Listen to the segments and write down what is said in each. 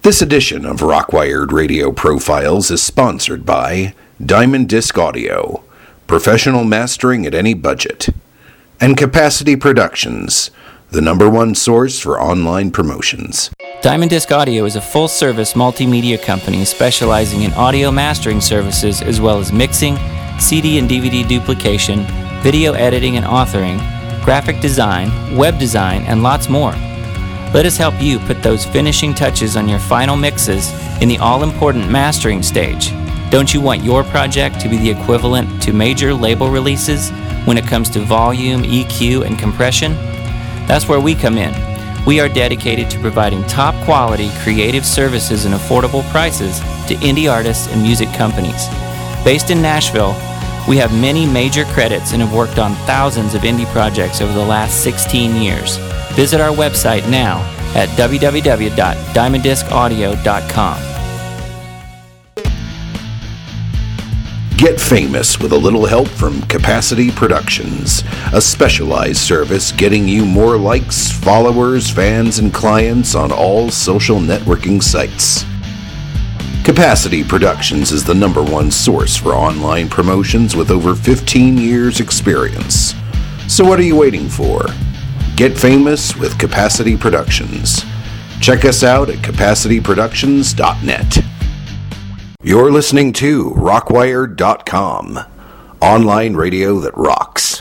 This edition of Rockwired Radio Profiles is sponsored by Diamond Disc Audio, professional mastering at any budget, and Capacity Productions, the #1 source for online promotions. Diamond Disc Audio is a full-service multimedia company specializing in audio mastering services as well as mixing, CD and DVD duplication, video editing and authoring, graphic design, web design, and lots more. Let us help you put those finishing touches on your final mixes in the all-important mastering stage. Don't you want your project to be the equivalent to major label releases when it comes to volume, EQ, and compression? That's where we come in. We are dedicated to providing top-quality creative services and affordable prices to indie artists and music companies. Based in Nashville, we have many major credits and have worked on thousands of indie projects over the last 16 years. Visit our website now at www.diamonddiscaudio.com. Get famous with a little help from Capacity Productions, a specialized service getting you more likes, followers, fans, and clients on all social networking sites. Capacity Productions is the #1 source for online promotions with over 15 years experience. So what are you waiting for? Get famous with Capacity Productions. Check us out at capacityproductions.net. You're listening to Rockwired.com, online radio that rocks.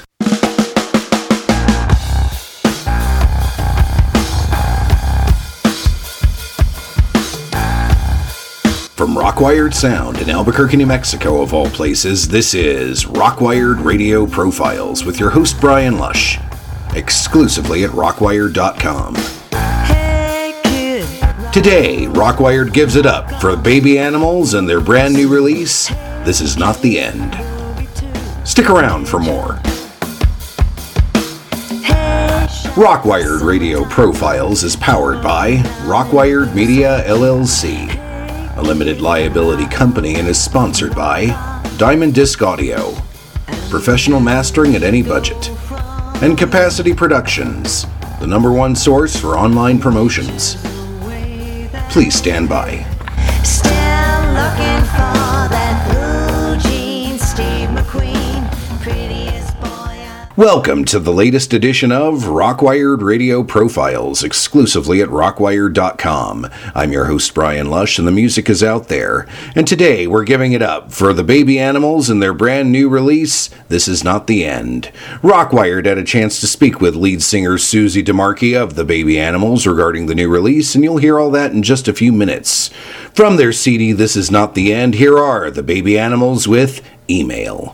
From Rockwired Sound in Albuquerque, New Mexico, of all places, this is Rockwired Radio Profiles with your host, Brian Lush, exclusively at Rockwired.com. Today, Rockwired gives it up for Baby Animals and their brand new release, This Is Not the End. Stick around for more. Rockwired Radio Profiles is powered by Rockwired Media LLC, a limited liability company, and is sponsored by Diamond Disc Audio, professional mastering at any budget, and Capacity Productions, the #1 source for online promotions. Please stand by. Still looking for that blue jeans, Steve McQueen, prettiest boy. Welcome to the latest edition of Rockwired Radio Profiles, exclusively at Rockwired.com. I'm your host, Brian Lush, and the music is out there. And today we're giving it up for the Baby Animals and their brand new release, This Is Not the End. Rockwired had a chance to speak with lead singer Susie DeMarchi of the Baby Animals regarding the new release, and you'll hear all that in just a few minutes. From their CD, This Is Not the End, here are the Baby Animals with Email.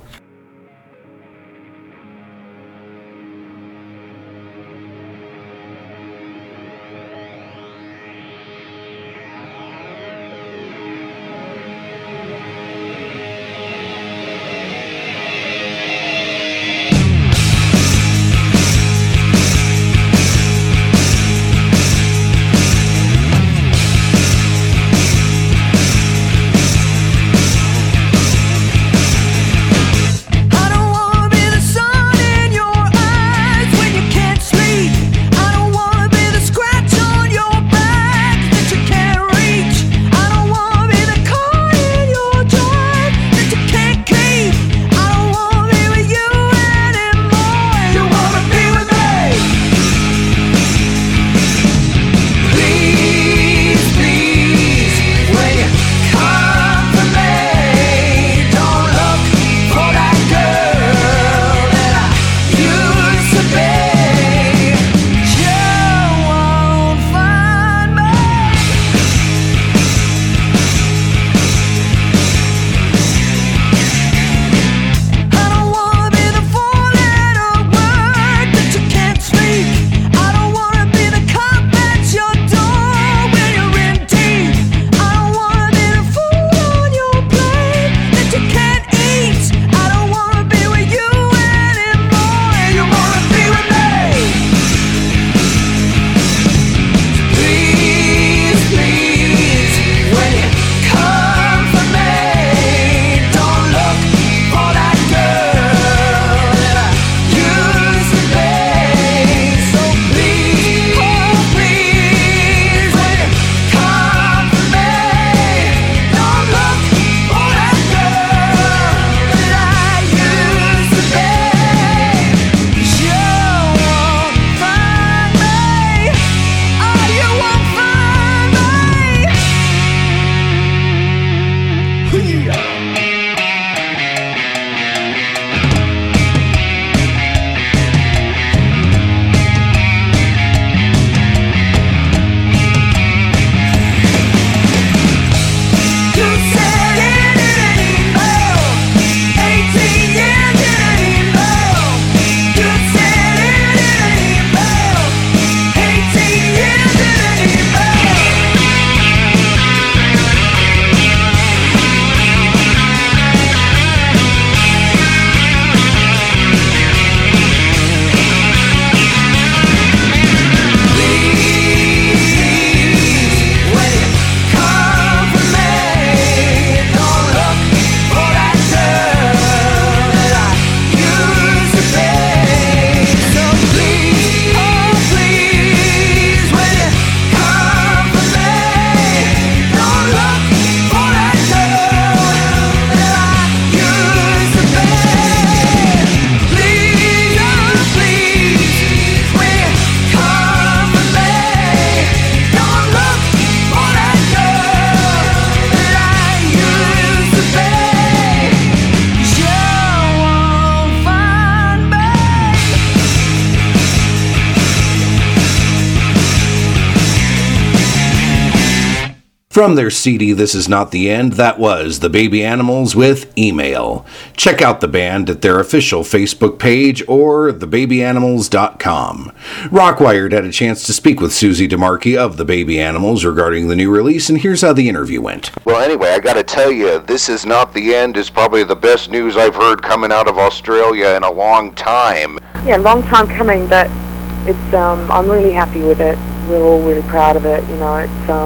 From their CD This Is Not the End, that was The Baby Animals with Email. Check out the band at their official Facebook page or thebabyanimals.com. Rockwired had a chance to speak with Susie DeMarchi of The Baby Animals regarding the new release, and here's how the interview went. Well, anyway, I gotta tell you, This Is Not the End is probably the best news I've heard coming out of Australia in a long time. Yeah, long time coming, but it's I'm really happy with it. We're all really proud of it. You know,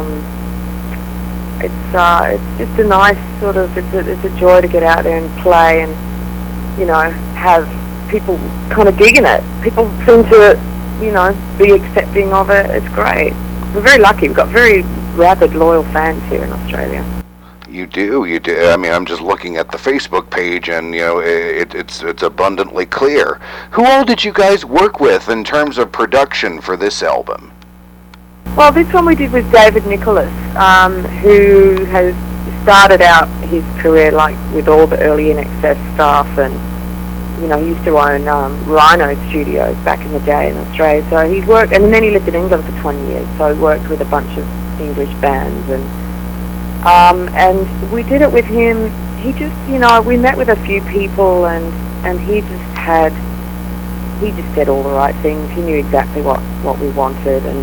it's just a nice sort of, it's a joy to get out there and play and, you know, have people kind of digging it. People seem to, you know, be accepting of it. It's great. We're very lucky. We've got very rabid, loyal fans here in Australia. You do. I mean, I'm just looking at the Facebook page, and you know, it's abundantly clear. Who all did you guys work with in terms of production for this album? Well, this one we did with David Nicholas, who has started out his career like with all the early INXS stuff, and you know, he used to own Rhino Studios back in the day in Australia. So he's worked, and then he lived in England for 20 years. So he worked with a bunch of English bands, and we did it with him. He just, you know, we met with a few people, and he just said all the right things. He knew exactly what we wanted, and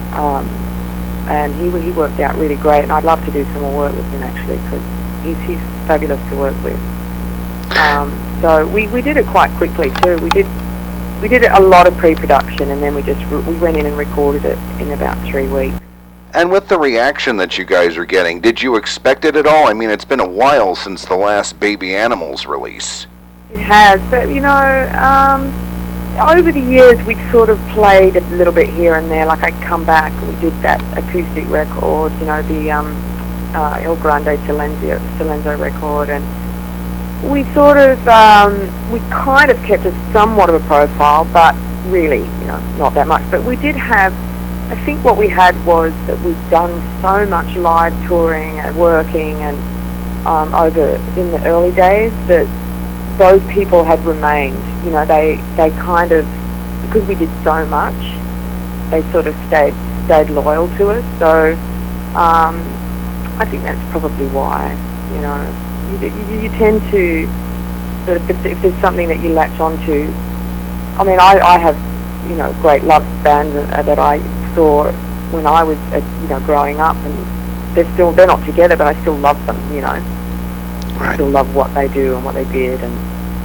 he worked out really great. And I'd love to do some more work with him actually, because he's fabulous to work with. So we did it quite quickly too. We did a lot of pre-production, and then we went in and recorded it in about 3 weeks. And with the reaction that you guys are getting, did you expect it at all? I mean, it's been a while since the last Baby Animals release. It has, but you know, over the years we sort of played a little bit here and there. Like I'd come back, we did that acoustic record, you know, the El Grande Silenzo record, and we sort of, we kind of kept a somewhat of a profile, but really, you know, not that much. But we did have, I think what we had was that we'd done so much live touring and working and over in the early days that those people had remained. You know, they kind of, because we did so much, they sort of stayed loyal to us. So I think that's probably why, you know, you tend to, if there's something that you latch onto. I mean, I have, you know, great love bands that I saw when I was, you know, growing up, and they're not together, but I still love them, you know. Right. I still love what they do and what they did, and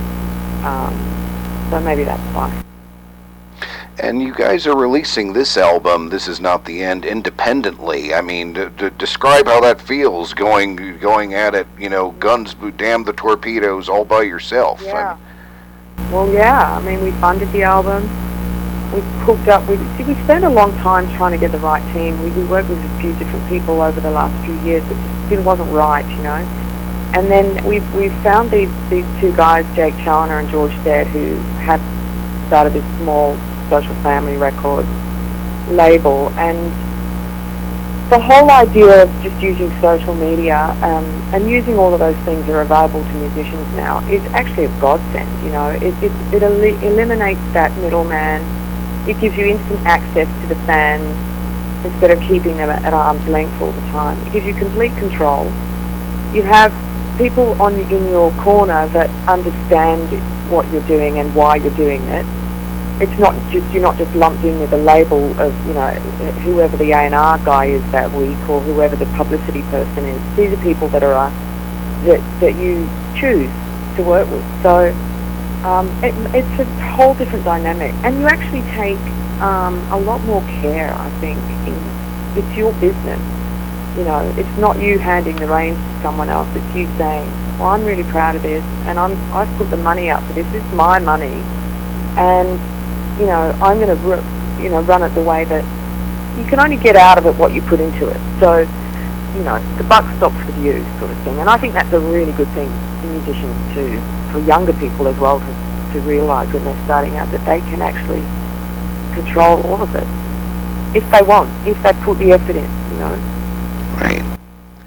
so maybe that's why. And you guys are releasing this album, This Is Not the End, independently. I mean, describe how that feels, going at it, you know, guns, damn the torpedoes, all by yourself. Yeah. Well, yeah. I mean, we funded the album. We hooked up. We spent a long time trying to get the right team. We worked with a few different people over the last few years, but it wasn't right, you know. And then we found these two guys, Jake Challoner and George Stead, who had started this small Social Family record label, and the whole idea of just using social media and using all of those things that are available to musicians now is actually a godsend. You know, it eliminates that middleman. It gives you instant access to the fans instead of keeping them at arm's length all the time. It gives you complete control. You have people in your corner that understand what you're doing and why you're doing it. It's not just, you're not just lumped in with a label of, you know, whoever the A&R guy is that week or whoever the publicity person is. These are people that are that you choose to work with. So it's a whole different dynamic, and you actually take a lot more care, I think. It's your business. You know, it's not you handing the reins to someone else. It's you saying, well, I'm really proud of this, and I've put the money up for this. This is my money, and you know, I'm going to run it the way that you can only get out of it what you put into it. So, you know, the buck stops with you, sort of thing. And I think that's a really good thing for musicians too, for younger people as well, to realise when they're starting out that they can actually control all of it if they want, if they put the effort in, you know. Right.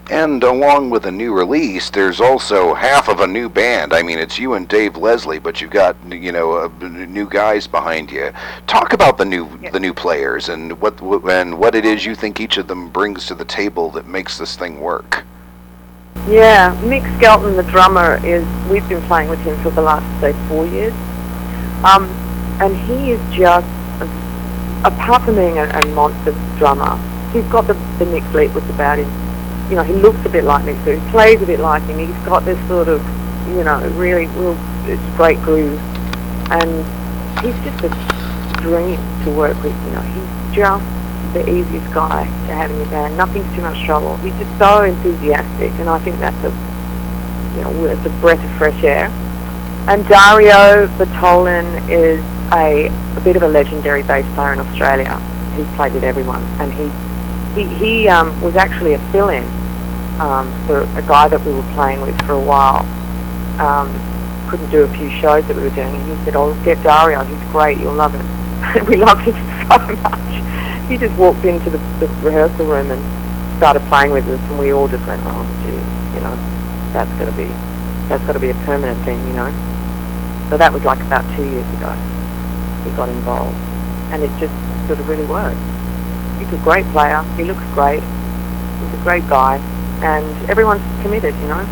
And along with a new release, there's also half of a new band. I mean, it's you and Dave Leslie, but you've got new guys behind you. Talk about the new players and what it is you think each of them brings to the table that makes this thing work. Yeah, Mick Skelton, the drummer, we've been playing with him for the last, say, 4 years. And he is just, apart from being a monster drummer, he's got the Mick Fleetwood about him. You know, he looks a bit like Mick Fleetwood, he plays a bit like him, he's got this sort of, really it's great groove. And he's just a dream to work with, he's just the easiest guy to have in your band. Nothing's too much trouble. He's just so enthusiastic, and I think that's it's a breath of fresh air. And Dario Bertolin is a bit of a legendary bass player in Australia. He's played with everyone, and he was actually a fill-in for a guy that we were playing with for a while. Couldn't do a few shows that we were doing, and he said, "Oh, get Dario. He's great. You'll love him." And we loved him so much. He just walked into the rehearsal room and started playing with us, and we all just went, "Oh, gee, that's got to be a permanent thing, So that was like about 2 years ago. He got involved, and it just sort of really worked. He's a great player. He looks great. He's a great guy, and everyone's committed,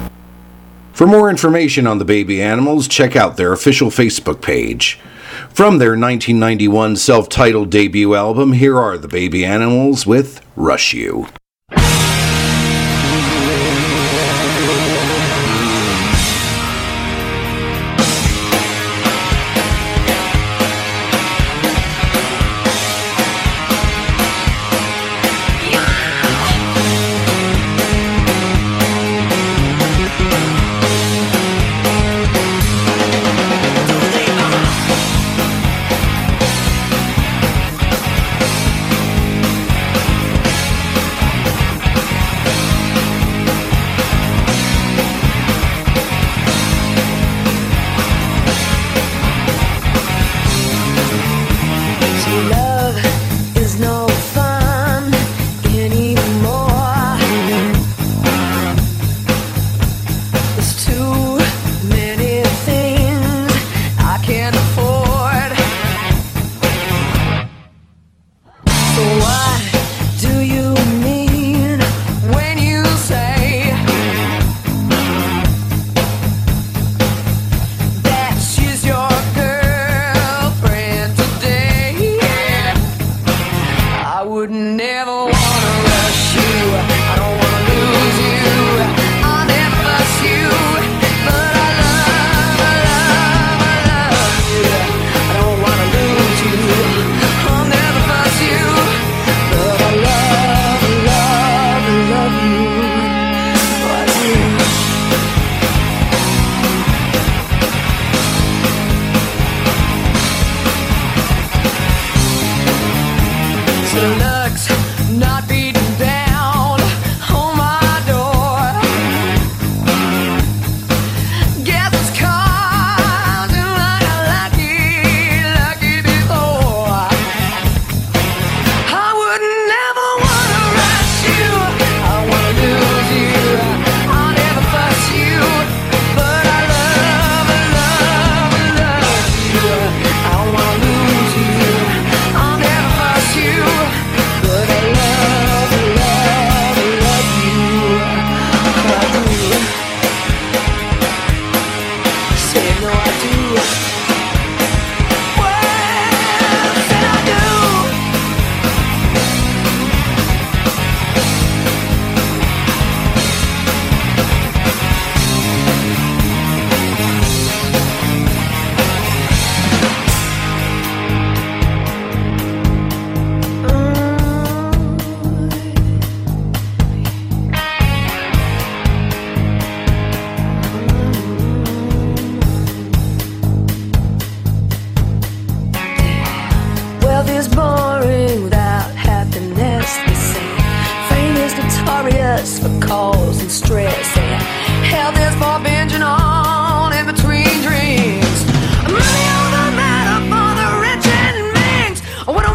For more information on the Baby Animals, check out their official Facebook page. From their 1991 self-titled debut album, here are the Baby Animals with Rush You.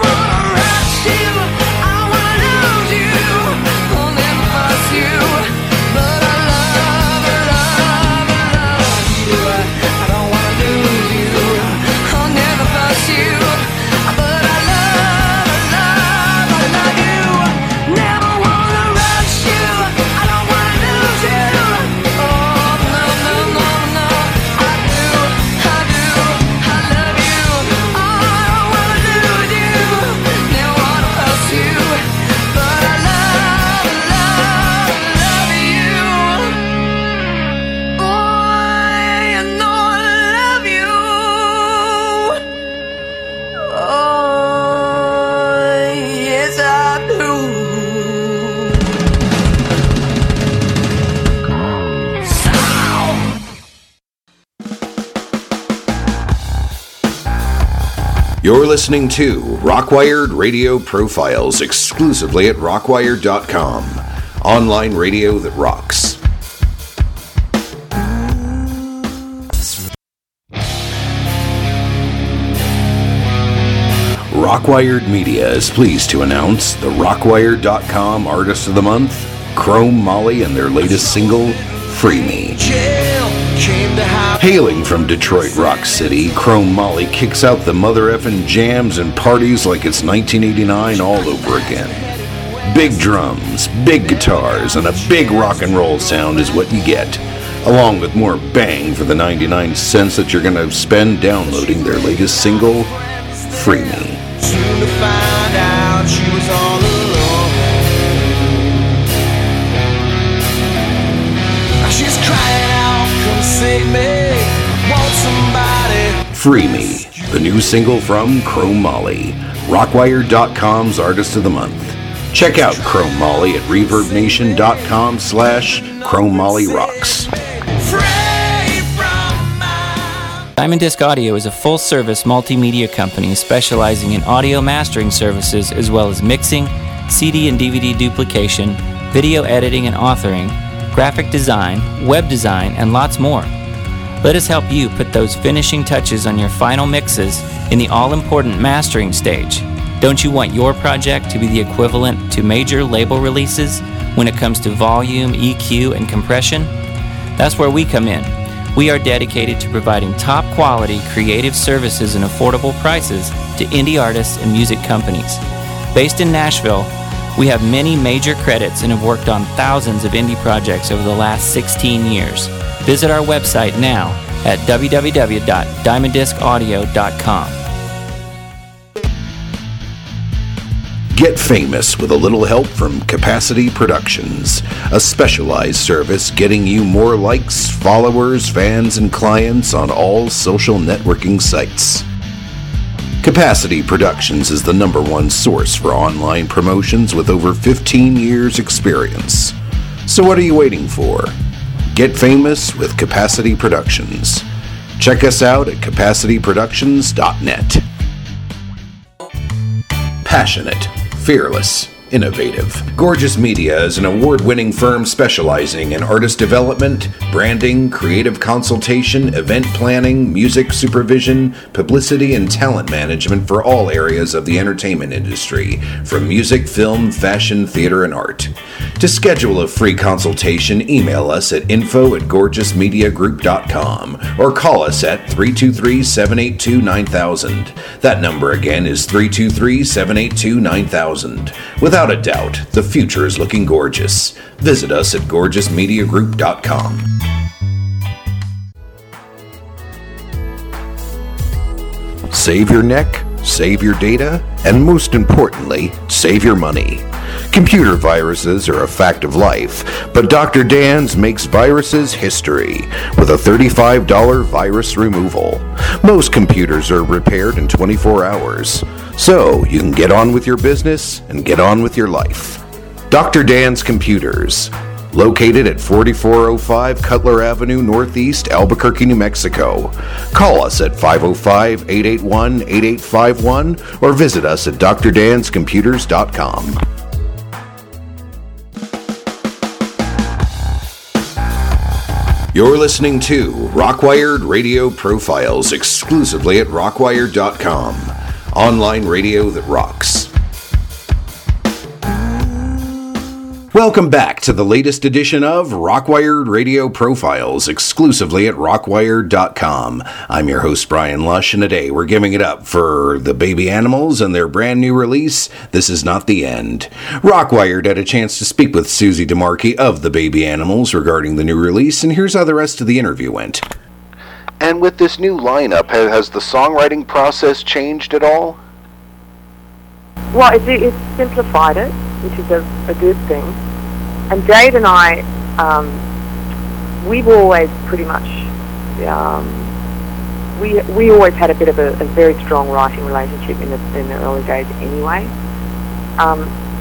I wanna lose you. I'll never fuss you. You're listening to Rockwired Radio Profiles exclusively at Rockwired.com. Online radio that rocks. Rockwired Media is pleased to announce the Rockwired.com Artist of the Month, Chrome Molly, and their latest single, Free Me. Hailing from Detroit Rock City, Chrome Molly kicks out the mother effing jams and parties like it's 1989 all over again. Big drums, big guitars, and a big rock and roll sound is what you get, along with more bang for the 99 cents that you're going to spend downloading their latest single, Free Me. Soon to find out she was all alone. Now she's crying out, come save me, want somebody. Free Me, the new single from Chrome Molly, Rockwired.com's Artist of the Month. Check out Chrome Molly at ReverbNation.com/Chrome Molly Rocks. Diamond Disc Audio is a full-service multimedia company specializing in audio mastering services as well as mixing, CD and DVD duplication, video editing and authoring, graphic design, web design, and lots more. Let us help you put those finishing touches on your final mixes in the all-important mastering stage. Don't you want your project to be the equivalent to major label releases when it comes to volume, EQ, and compression? That's where we come in. We are dedicated to providing top-quality creative services and affordable prices to indie artists and music companies. Based in Nashville, we have many major credits and have worked on thousands of indie projects over the last 16 years. Visit our website now at www.diamonddiscaudio.com. Get famous with a little help from Capacity Productions, a specialized service getting you more likes, followers, fans, and clients on all social networking sites. Capacity Productions is the #1 source for online promotions with over 15 years' experience. So what are you waiting for? Get famous with Capacity Productions. Check us out at capacityproductions.net. Passionate, fearless, innovative. Gorgeous Media is an award-winning firm specializing in artist development, branding, creative consultation, event planning, music supervision, publicity, and talent management for all areas of the entertainment industry, from music, film, fashion, theater, and art. To schedule a free consultation, email us at info@gorgeousmediagroup.com or call us at 323-782-9000. That number again is 323-782-9000. Without a doubt, the future is looking gorgeous. Visit us at gorgeousmediagroup.com. Save your neck, save your data, and most importantly, save your money. Computer viruses are a fact of life, but Dr. Dan's makes viruses history with a $35 virus removal. Most computers are repaired in 24 hours, so you can get on with your business and get on with your life. Dr. Dan's Computers, located at 4405 Cutler Avenue Northeast, Albuquerque, New Mexico. Call us at 505-881-8851 or visit us at drdanscomputers.com. You're listening to Rockwired Radio Profiles exclusively at Rockwired.com. Online radio that rocks. Welcome back to the latest edition of Rockwired Radio Profiles, exclusively at Rockwired.com. I'm your host, Brian Lush, and today we're giving it up for the Baby Animals and their brand new release, This Is Not the End. Rockwired had a chance to speak with Susie DeMarchi of the Baby Animals regarding the new release, and here's how the rest of the interview went. And with this new lineup, has the songwriting process changed at all? Well, it's simplified it, which is a good thing. And Jade and I, we've always pretty much, we always had a bit of a very strong writing relationship in the early days anyway. I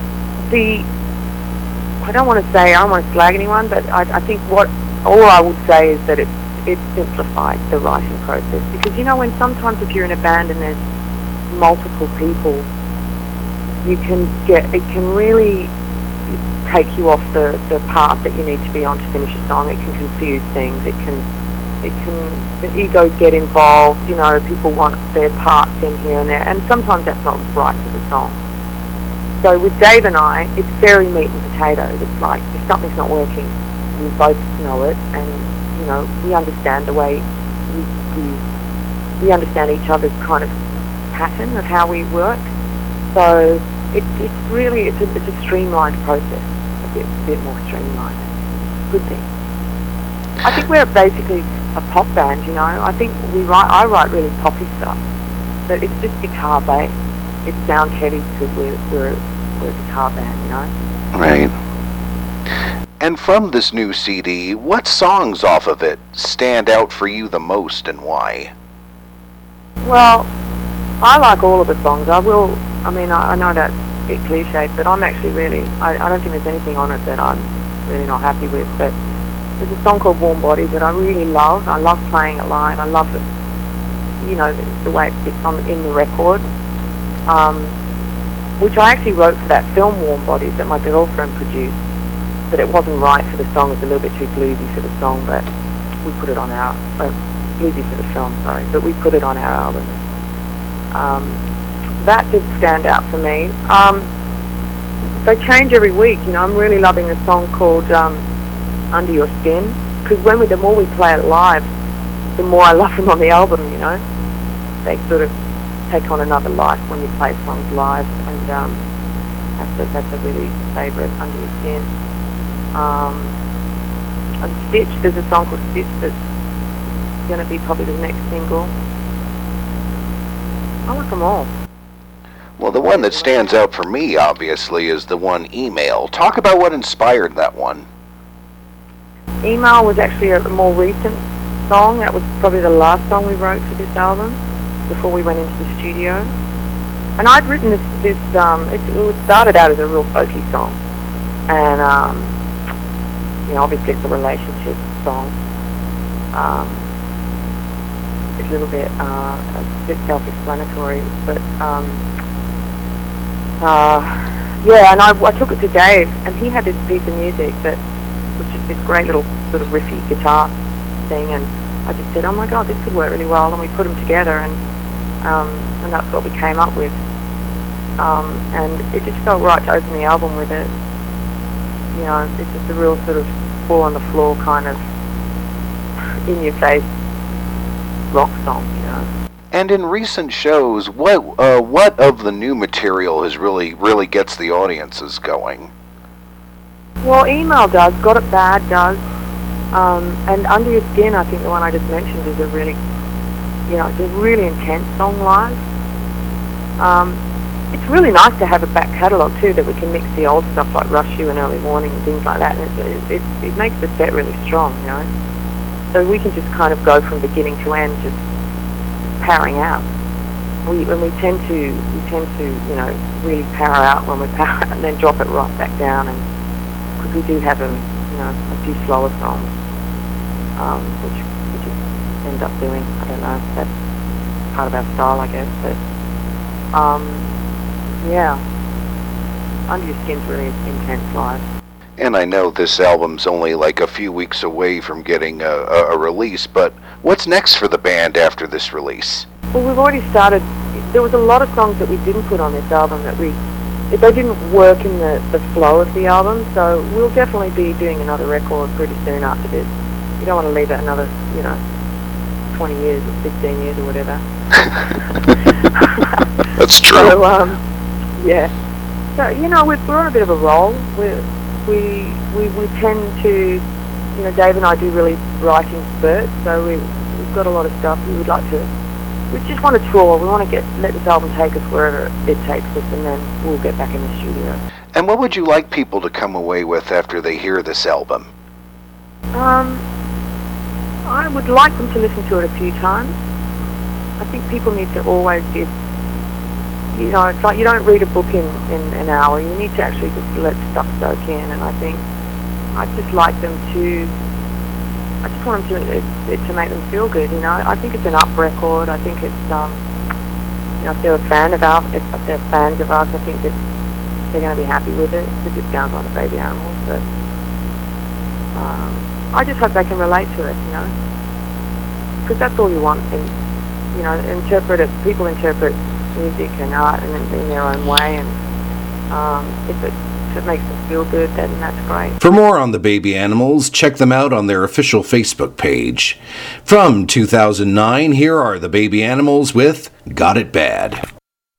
don't want to slag anyone, but I think all I would say is that it simplified the writing process. Because, when sometimes if you're in a band and there's multiple people, it can really take you off the path that you need to be on to finish a song. It can confuse things. The egos get involved. People want their parts in here and there, and sometimes that's not right for the song. So with Dave and I, it's very meat and potatoes. It's like if something's not working, we both know it, and we understand the way we understand each other's kind of pattern of how we work. So it's really a streamlined process, a bit more streamlined. Good thing. I think we're basically a pop band, I think I write really poppy stuff, but it's just guitar based. It sounds heavy because we're a guitar band, Right. And from this new CD, what songs off of it stand out for you the most, and why? Well, I like all of the songs. I know that's a bit cliched, but I'm actually really, I don't think there's anything on it that I'm really not happy with, but there's a song called Warm Body that I really love. I love playing it live. I love it, the way it fits in the record, which I actually wrote for that film Warm Bodies that my girlfriend produced, but it wasn't right for the song. It was a little bit too bluesy for the song, but we put it on our, bluesy for the film, sorry, but we put it on our album. That did stand out for me. They change every week, I'm really loving a song called Under Your Skin, because the more we play it live, the more I love them on the album, They sort of take on another life when you play songs live, and that's a really favourite, Under Your Skin. And Stitch, there's a song called Stitch that's going to be probably the next single. I like them all. Well, the one that stands out for me, obviously, is the one Email. Talk about what inspired that one. Email was actually a more recent song. That was probably the last song we wrote for this album before we went into the studio. And I'd written it started out as a real folky song. And, obviously it's a relationship song. It's a bit self-explanatory, but, and I took it to Dave, and he had this piece of music that was just this great little sort of riffy guitar thing, and I just said, oh my God, this could work really well, and we put them together, and that's what we came up with. And it just felt right to open the album with it. It's just a real sort of fall on the floor kind of in-your-face rock song, And in recent shows, what of the new material has really gets the audiences going? Well, Email does, Got It Bad does, and Under Your Skin, I think the one I just mentioned, is a really, it's a really intense song live. It's really nice to have a back catalogue too, that we can mix the old stuff like Rush You and Early Warning and things like that, and it makes the set really strong, So we can just kind of go from beginning to end, just powering out. We tend to really power out when we power out, and then drop it right back down, and because we do have a few slower songs, which we just end up doing. I don't know, that's part of our style, I guess, but Under Your Skin's really intense live. And I know this album's only like a few weeks away from getting a release, but what's next for the band after this release? Well, we've already started. There was a lot of songs that we didn't put on this album that they didn't work in the flow of the album, so we'll definitely be doing another record pretty soon after this. You don't want to leave it another, 20 years or 15 years or whatever. That's true. So, So, we're on a bit of a roll. We tend to, Dave and I do really writing spurts, so we've got a lot of stuff we would like to. We just want to tour. We want to let this album take us wherever it takes us, and then we'll get back in the studio. And what would you like people to come away with after they hear this album? I would like them to listen to it a few times. I think people need to always give, it's like you don't read a book in an hour. You need to actually just let stuff soak in, and I think I'd just like them to, I just want them to make them feel good, I think it's an up record. I think it's, if they're a fan of us, if they're fans of us, I think that they're going to be happy with it. It's a discount on the baby animals, but I just hope they can relate to it, because that's all you want. And interpret it. People interpret music and art in their own way, and if it makes them feel good, then that's great. For more on the Baby Animals, check them out on their official Facebook page. From 2009, here are the Baby Animals with Got It Bad.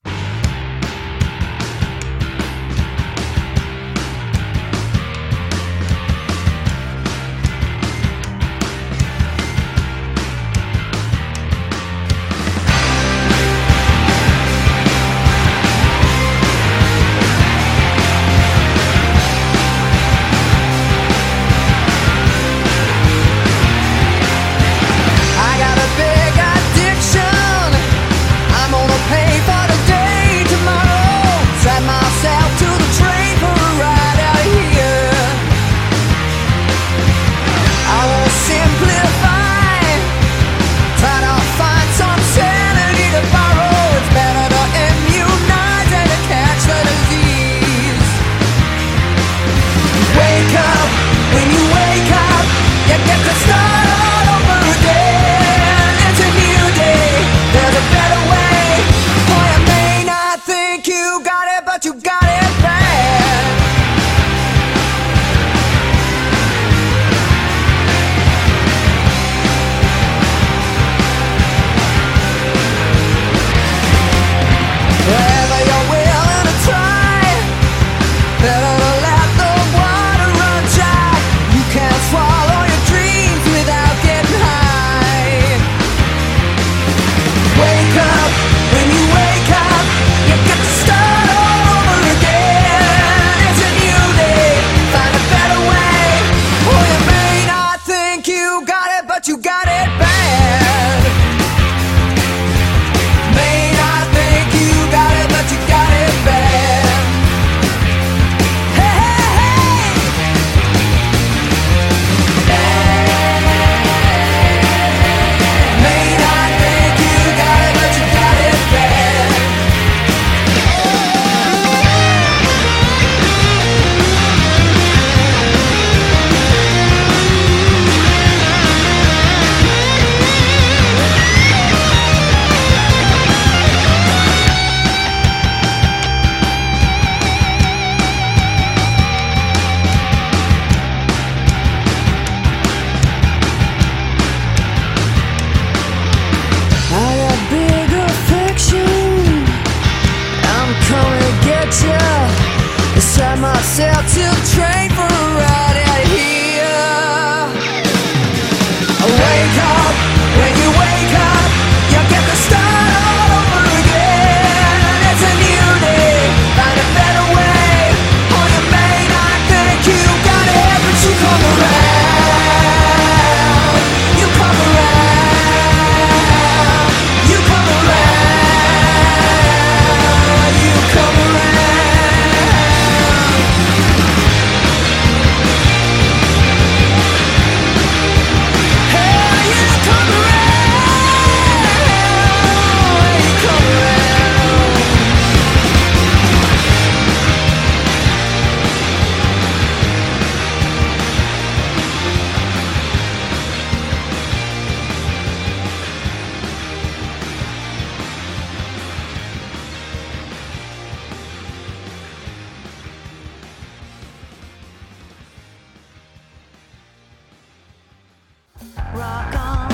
Rock on.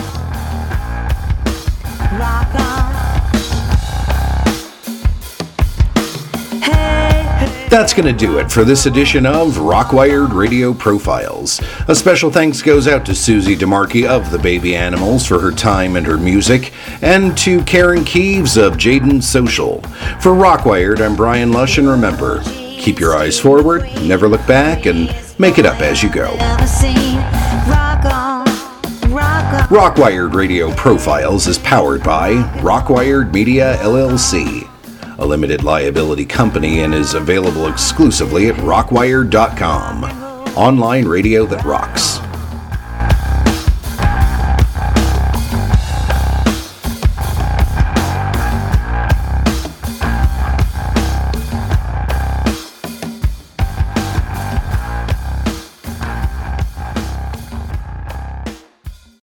Rock on. Hey. That's going to do it for this edition of Rockwired Radio Profiles. A special thanks goes out to Susie DeMarchi of the Baby Animals for her time and her music, and to Karen Keeves of Jaden Social. For Rockwired, I'm Brian Lush, and remember, keep your eyes forward, never look back, and make it up as you go. Rock on. Rock on. Rockwired Radio Profiles is powered by Rockwired Media LLC, a limited liability company, and is available exclusively at rockwired.com. Online radio that rocks.